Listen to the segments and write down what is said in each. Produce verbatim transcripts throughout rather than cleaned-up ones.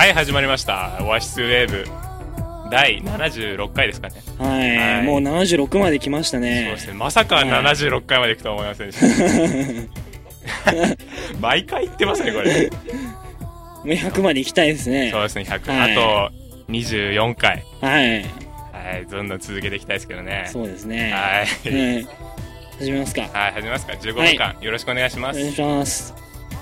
はい、始まりました。オアシスウェーブだいななじゅうろっかいですかね。 はい、はい、もうななじゅうろくまで来ましたね。 そうですね、まさかななじゅうろっかいまで来とは思いませんでした、はい、毎回言ってますねこれ。 もうひゃくまで行きたいですね。 そうですね、ひゃく、はい、あとにじゅうよんかい、 はいはい、どんどん続けていきたいですけどね。 そうですね。 はい、 はい、始めますか。 はい、始めますか。じゅうごふんかん、はい、よろしくお願いします。 お願いします。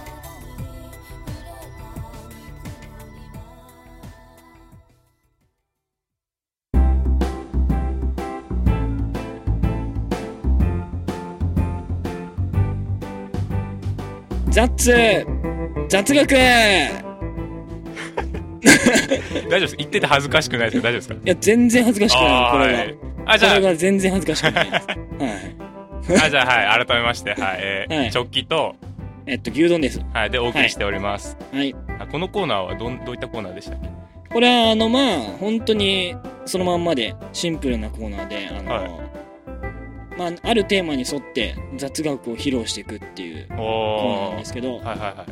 ザッツ雑学大丈夫です。言ってて恥ずかしくないですか？大丈夫ですか？ いや全然恥ずかしくないこれは。 あ、じゃあこれが全然恥ずかしくないです。 はい。あ、じゃあはい、改めまして、はい、えーはい、チョッキとえっと牛丼です。 はい、でお送りしております。 はい。 はい、このコーナーはどんどういったコーナーでしたっけ？ これはあのまあ本当にそのまんまでシンプルなコーナーで、あの、はい、まあ、あるテーマに沿って雑学を披露していくっていうコーナーなんですけど、 はいはいはい、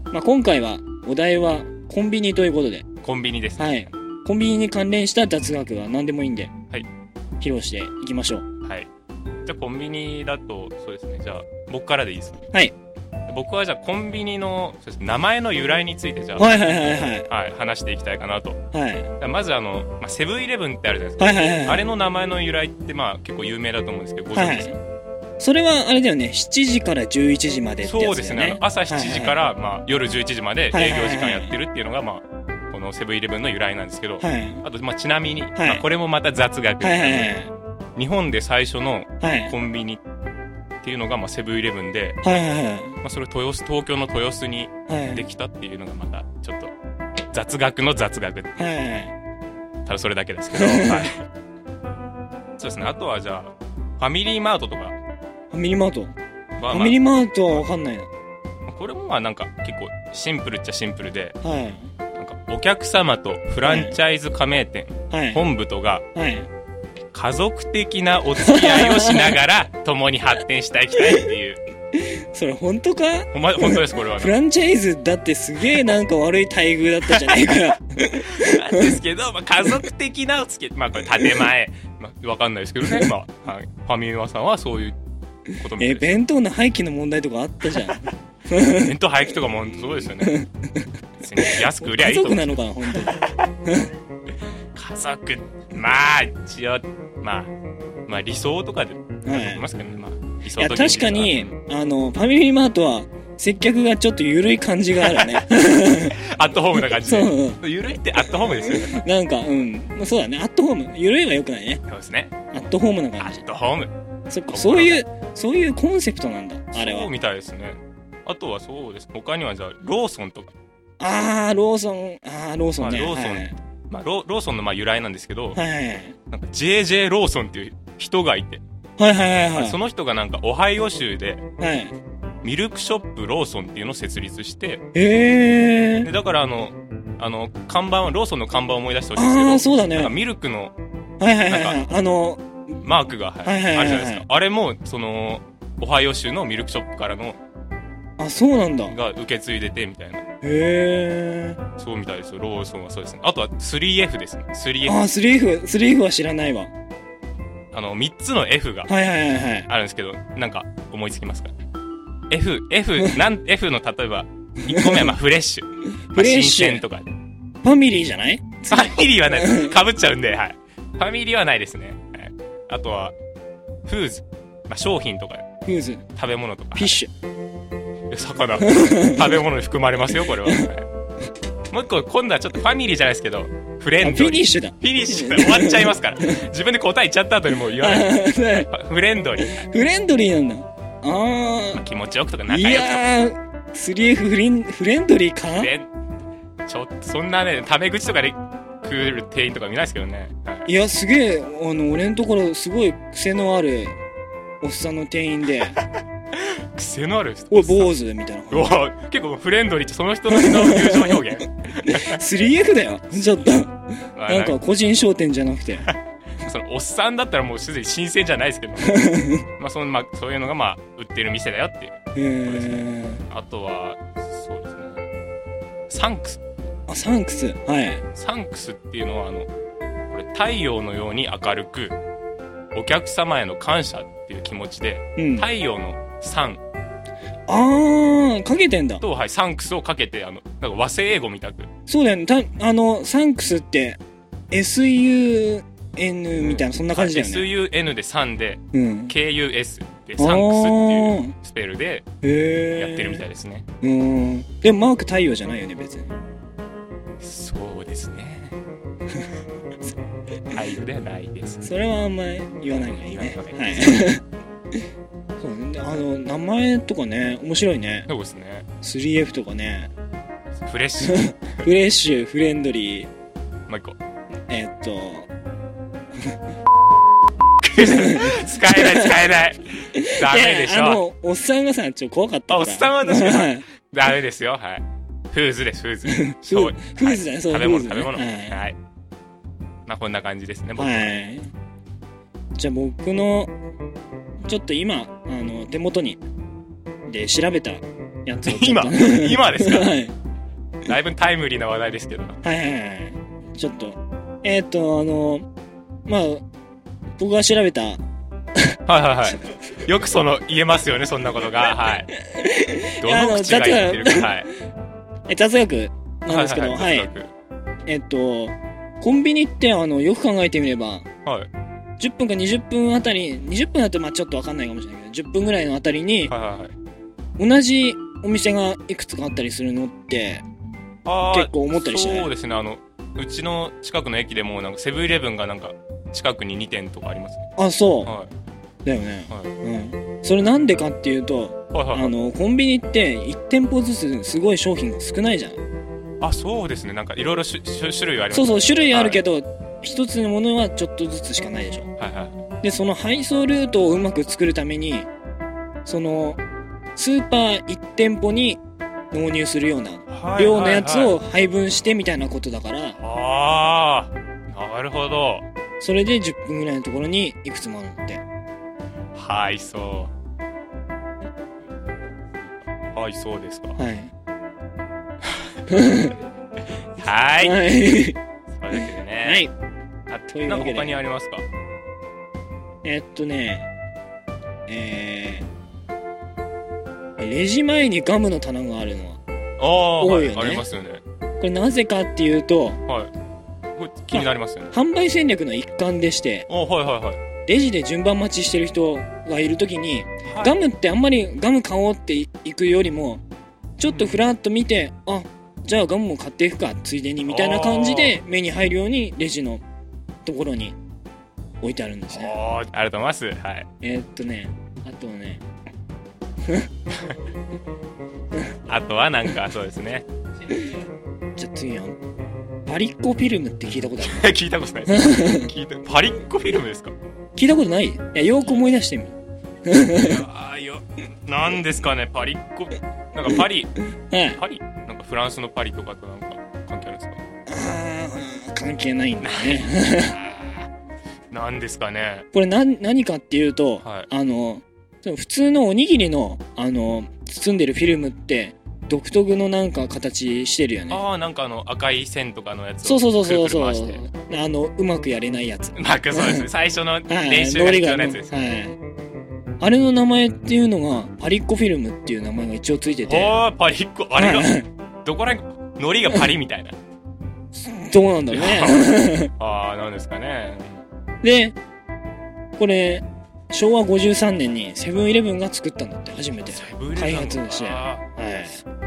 まあ、今回はお題はコンビニということで。 コンビニですね。 はい。コンビニに関連した雑学は何でもいいんで、 はい、 披露していきましょう。 はい。じゃあコンビニだとそうですね。じゃあ僕からでいいですか？ はい。 僕はじゃあコンビニのそうです、名前の由来についてじゃあ、 はいはいはいはい、 はい、話していきたいかなと。 はい。 まずあの、まあ、セブンイレブンってあるじゃないですか。 はいはいはいはい、あれの名前の由来ってまあ結構有名だと思うんですけど、ご存知ですか？はいはい、 それはあれだよね、しちじからじゅういちじまでってやつだよね。 そうですね、あの朝しちじから、はいはい、まあ、夜じゅういちじまで営業時間やってるっていうのが、まあ、このセブンイレブンの由来なんですけど、はい、あと、まあ、ちなみに、はい、まあ、これもまた雑学で、はいはいはい、日本で最初のコンビニっていうのが、まあ、セブンイレブンで、はいはいはい、まあ、それ豊洲、東京の豊洲にできたっていうのがまたちょっと雑学の雑学、はいはいはい、ただそれだけですけど、はい、そうですね。あとはじゃあファミリーマートとか。 ファミリーマート、 まあ、 ファミリーマートは分かんないな。 これもまあなんか結構シンプルっちゃシンプルで、 はい、 なんかお客様とフランチャイズ加盟店、はい、本部とが家族的なお付き合いをしながら共に発展していきたいっていう。 それ本当か？ ほんま、本当ですこれは、ね、 フランチャイズだってすげえなんか悪い待遇だったじゃないか。なんですけど、まあ、家族的なお付き合い、まあこれ建前、まあ、わかんないですけどね、まあ、はい、ファミマさんはそういうことみたいです。 え、弁当の廃棄の問題とかあったじゃん。 弁当廃棄とかもそうですよね。安く売りゃいいと思う。 家族なのかな本当に。 家族、まあ一応まあまあ理想とかで思いますけどね、はい、まあ理想と。 いや確かにあのファミリーマートは接客がちょっと緩い感じがあるね。 アットホームな感じで。 そう、うん、 緩いってアットホームですよね。 なんかうん、まあ、そうだね、アットホーム。緩いは良くないね。 そうですね。 アットホームな感じ。 アットホーム。 そっか、そういうそういうコンセプトなんだあれは。 そうみたいですね。あとはそうです。他にはじゃあローソンとか。 あーローソン、あーローソンね。 まあ、ローソン、はい、まあ、ロ, ローソンのまあ由来なんですけど、 はいはいはい、 なんか ジェイジェイ ローソンっていう人がいて、 はいはいはいはい、 その人がなんかオハイオ州で、 はい、 ミルクショップローソンっていうのを設立して、 えー、 でだからあのあの看板はローソンの看板を思い出してほしいんですけど、 あーそうだね、 なんかミルクのはいはいはい、はい、あのマークが、はい、 はいはいはいはい、 あるじゃないですか。あれもそのオハイオ州のミルクショップからの、 あ、そうなんだ、 が受け継いでてみたいな。 へー、 そうみたいですよ。ローソンはそうですね。あとは スリーエフ ですね。 スリーエフ。 あー スリーエフ スリーエフ は知らないわ。 あのみっつの F がはいはいはいはい、 あるんですけど、なんか思いつきますか？ F F なん F の例えばいっこめはまあフレッシュ、 フレッシュ、 まあ、新鮮とか。 ファミリーじゃない？ ファミリーはないです。かぶっちゃうんで、はい。ファミリーはないですね。はい、あとはフーズ、まあ、商品とか、 フーズ、 食べ物とか、 フィッシュ、 魚食べ物に含まれますよこれは。はい、もう一個今度はちょっとファミリーじゃないですけど、フレンドリー。 フィニッシュだ。 フィニッシュだ。終わっちゃいますから。自分で答え言っちゃった後にもう言わない。フレンドリー。 フレンドリーなんだ。あー、 まあ、気持ちよくとか仲良くとか。 いやー スリーエフ フレンフレンドリーか。 フレンちょっとそんなねタメ口とかで来る店員とか見ないですけどね。 はい、いやすげえ、あの俺のところすごい癖のあるおっさんの店員で。 癖のある人、 おい坊主みたいな。 結構フレンドリーってその人の友情表現。 スリーエフ だよちょっと。なんか個人商店じゃなくて。 そのおっさんだったらもうすでに新鮮じゃないですけど、まあそのまあそういうのがまあ売ってる店だよっていうことですね。あとはそうですね、サンクス。 あ、サンクス。はい。 サンクスっていうのは、あの、これ、太陽のように明るく、お客様への感謝っていう気持ちで、うん、太陽のサン。 あー、かけてんだ。 と、はい、サンクスをかけて、あの、なんか和製英語みたく。 そうだよね。た、あの、サンクスって、エスユーエヌ みたいな、そんな感じだよね。 エスユーエヌ でさんで、うん、ケーユーエス でサンクスっていうスペルでやってるみたいですね。 うん。でもマーク太陽じゃないよね、別に。 そうですね。太陽ではないです。 それはあんまり言わない方がいいね。はい。そうね、あの名前とかね、面白いね。 そうですね。 スリーエフ とかね。 フレッシュ。 フレッシュ、フレンドリー。 もう一個。 えー、っと。 使えない使えない。ダメでしょ。 あのおっさんがさ、ちょっと怖かったから。 おっさんは確かにダメですよ。はい。フーズです、フーズ。 そう、フーズだね、そう。 食べ物、食べ物。はい。まあこんな感じですね。 僕は。はい。じゃあ僕のちょっと今あの手元にで調べたやつを今今ですか。 はい。 だいぶタイムリーな話題ですけど。 はいはいはい。ちょっとえっとあのまあ僕が調べたはいはいはいよくその言えますよね、そんなことが。はい。どの口が言ってるか。はい。 え雑学なんですけど、はい、はいはい、えっとコンビニってあのよく考えてみれば、はい、じゅっぷんかにじゅっぷんあたり、にじゅっぷんだとまあちょっと分かんないかもしれないけど、じゅっぷんぐらいのあたりに、はいはいはい、同じお店がいくつかあったりするのって結構思ったりしない？ そうですね、あのうちの近くの駅でもなんかセブンイレブンがなんか近くににてんとかありますね。 あ、そう、 はい、 だよね、はい、うん、それなんでかっていうと、はいはいはい、あのコンビニっていち店舗ずつすごい商品が少ないじゃん。 あ、そうですね、なんかいろいろ種類ありますね。 そうそう、種類あるけど、はい、一つのものはちょっとずつしかないでしょ。 はいはい。 でその配送ルートをうまく作るために、そのスーパーいち店舗に納入するような量のやつを配分してみたいなことだから、はいはいはい、 ああ、なるほど。 それでじゅっぷんぐらいのところにいくつもあるのって。 はいそうはいそうですか。 はいはいはいそれだけでね。 はい。 あ、というわけでなんか他にありますか？ えー、っとねえー、レジ前にガムの棚があるのは多いよね。 はい、ありますよね。 これなぜかっていうと、 はい、これ気になりますよね。 販売戦略の一環でして、 はいはいはい、 レジで順番待ちしてる人がいるときに、はい、ガムってあんまりガム買おうっていくよりもちょっとフラッと見て、うん、あ、じゃあガムも買っていくかついでにみたいな感じで目に入るようにレジのところに置いてあるんですね。 ありがとうございます。はい。 えー、っとねあとねあとはなんかそうですね。 じゃあ次はパリッコフィルムって聞いたことある？ 聞いたことないです。聞いたパリッコフィルムですか？ 聞いたことない？いや、よく思い出してみる。 いやよなんですかね、パリッコなんかパリ、はい、パリなんかフランスのパリとかとなんか関係あるんですか？ あー、関係ないんだね。 なんですかね。 これ何何かっていうと、はい、あの普通のおにぎりのあの包んでるフィルムって独特のなんか形してるよね。 ああ、なんかあの赤い線とかのやつをそうそうそうそうそう、あのうまくやれないやつ。 うまくそうですね。最初の練習が必要なやつです、 はいはい、あれの名前っていうのがパリッコフィルムっていう名前が一応ついてて。 ああ、パリッコ、あれがどこら辺海苔がパリみたいな。 どうなんだろうね。 ああ、なんですかね。 でこれしょうわごじゅうさんねんにセブンイレブンが作ったんだって、初めて開発して。はい、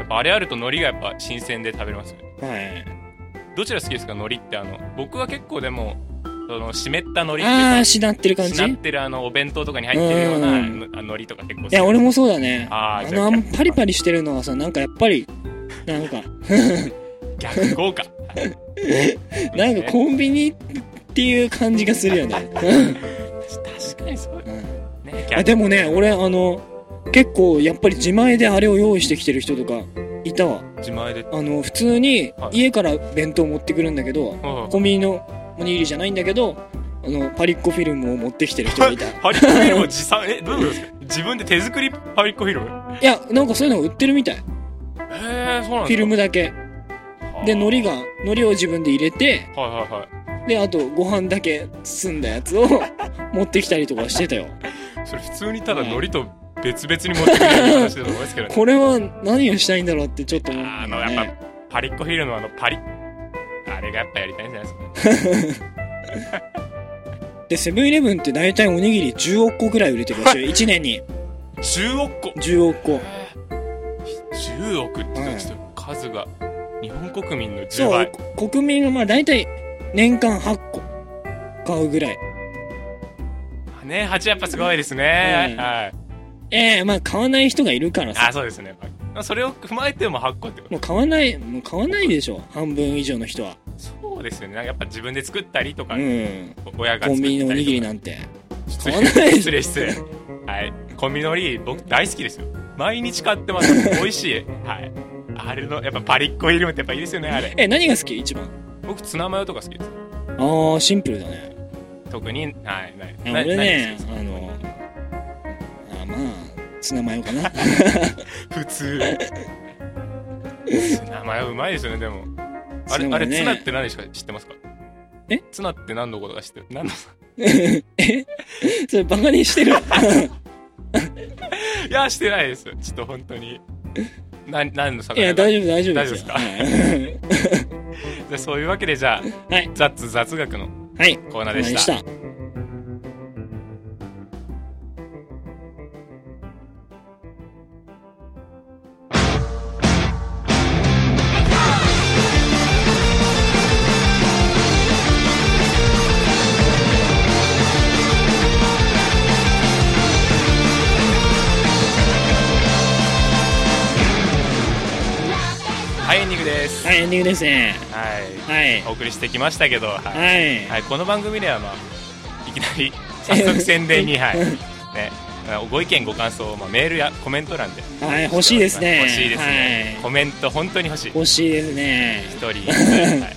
あれあると海苔がやっぱ新鮮で食べれますよね。 はい。 どちら好きですか、海苔って。あの僕は結構でもその湿った海苔っていうか、 ああ、しなってる感じ、 しなってるあのお弁当とかに入ってるような海苔とか結構好き。 いや、俺もそうだね。 ああのパリパリしてるのはさ、なんかやっぱりなんか逆効果。 なんかコンビニっていう感じがするよね。 確かにそうだ、うんね、 あでもね、俺あの結構やっぱり自前であれを用意してきてる人とかいたわ。 自前であの普通に家から弁当持ってくるんだけど、はい、コンビニのおにぎりじゃないんだけど、あのパリッコフィルムを持ってきてる人がいた。 パリッコフィルムを持参えどういうことですか？自分で手作りパリッコフィルム？ いや、なんかそういうのが売ってるみたい。へえ、そうなんですか？ フィルムだけ。 で海苔が海苔を自分で入れて、 はいはいはい、 であとご飯だけ包んだやつを持ってきたりとかしてたよ。 それ普通にただ海苔と別々に持ってくる話だと思いますけどね。 これは何をしたいんだろうってちょっと思う、ね、 あのやっぱパリッコフィルのあのパリあれがやっぱやりたいんじゃないですか。 でセブンイレブンって大体おにぎりじゅうおくこぐらい売れてるらしいよいちねんに。 じゅうおくこじゅうおくこじゅうおくってちょっと数が日本国民のじゅうばい。 そう国民がまあ大体年間はっこ買うぐらいね。はちやっぱすごいですね、うん、はい。 ええー、まあ買わない人がいるからさ。 あ、そうですね。それを踏まえてもはっこってこと。 もう買わないもう買わないでしょ半分以上の人は。 そうですよね。やっぱ自分で作ったりとか、 うん、 親が作ったりとか。 コンビニのおにぎりなんて買わない。失礼失礼。はい。コンビニのおにぎり僕大好きですよ。毎日買ってます。美味しい。はい。あれのやっぱパリッコイルムってやっぱいいですよねあれ。 え、何が好き一番？ 僕ツナマヨとか好きです。 ああシンプルだね。 特にはいない。俺ねあのあまあツナマヨかな。 普通。ツナマヨうまいですよねでも。あれ、ね、あれツナって何しか知ってますか？ え？ ツナって何のことか知ってる？何の？ え？それバカにしてる？ いやしてないです。ちょっと本当に。な何の魚？ いや大丈夫大丈夫ですよ。 大丈夫ですか？じゃあそういうわけでじゃあ、はい、雑雑学のコーナーでした。はいはい、エンディングです。 はい、エンディングですね。 はい。はい。お送りしてきましたけど、はい。 はいはい、この番組では、まあ、いきなり、早速宣伝に、はい。ね。ご意見、ご感想、まあ、メールやコメント欄で。 はい、欲しいですね。 欲しいですね。はい、コメント、本当に欲しい。 欲しいですね。 一人、はい。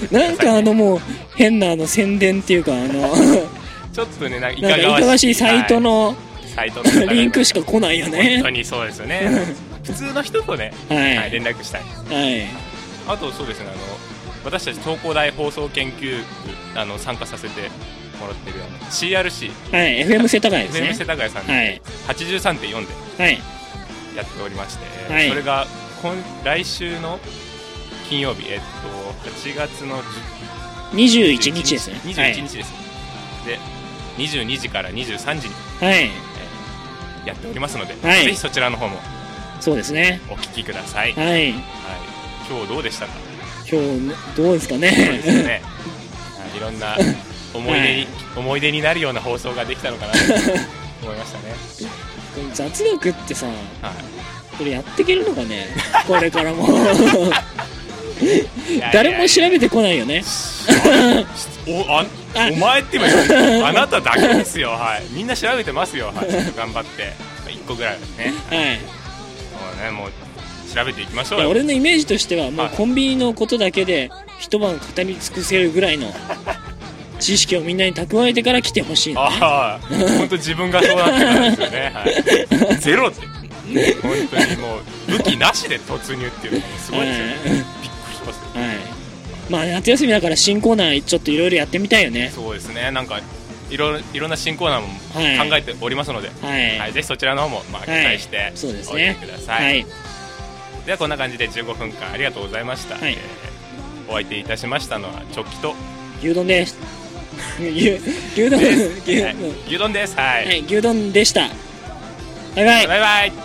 なんか、あの、もう、変な、あの、宣伝っていうか、あの、 ちょっとね、なんか、いかがわしいサイトの、はい、 サイトのリンクしか来ないよね。 本当にそうですよね。普通の人とね、 はいはい、連絡したい。 はい。 あとそうですね、あの私たち東工大放送研究部あの参加させてもらってるあの シーアールシー、 はい、エフエム 世田谷ですね。 エフエム 世田谷さんで、はい、はちじゅうさんてんよんでやっておりまして、はい、それが今来週の金曜日、えっとはちがつのにじゅういちにちですね。 にじゅういちにちです、はい、でにじゅうにじからにじゅうさんじに、 はい、 えー、やっておりますので、 はい、 ぜひそちらの方もそうですね、 お聞きください。 はい、はい、 今日どうでしたか？ 今日どうですかね。 そうですよね。いろんな思い出に、はい、思い出になるような放送ができたのかなと思いましたね。 雑学ってさ、はい、これやっていけるのかねこれからも。誰も調べてこないよね。 お, あお前って今あなただけですよ。はい、みんな調べてますよ。はい、頑張っていっこぐらいですね。 はい、 そうね、もう調べていきましょうよ。 俺のイメージとしてはもうコンビニのことだけで一晩語り尽くせるぐらいの知識をみんなに蓄えてから来てほしいのね。 ああ、本当自分がそうなってたんですよね。はい、ゼロって本当にもう武器なしで突入っていうのもすごいですよね。びっくりしますよ。 はい、まあ夏休みだから新コーナーちょっといろいろやってみたいよね。 そうですね、なんかいろいろな新コーナーも考えておりますので、はいはい、ぜひそちらの方もまあ期待しておいてください。はい、ではこんな感じでじゅうごふんかんありがとうございました。はい、えー、お相手いたしましたのはチョッキと牛丼です。牛牛丼です。牛丼です。はい、 はい、牛丼でした。バイバイ。 バイバイ。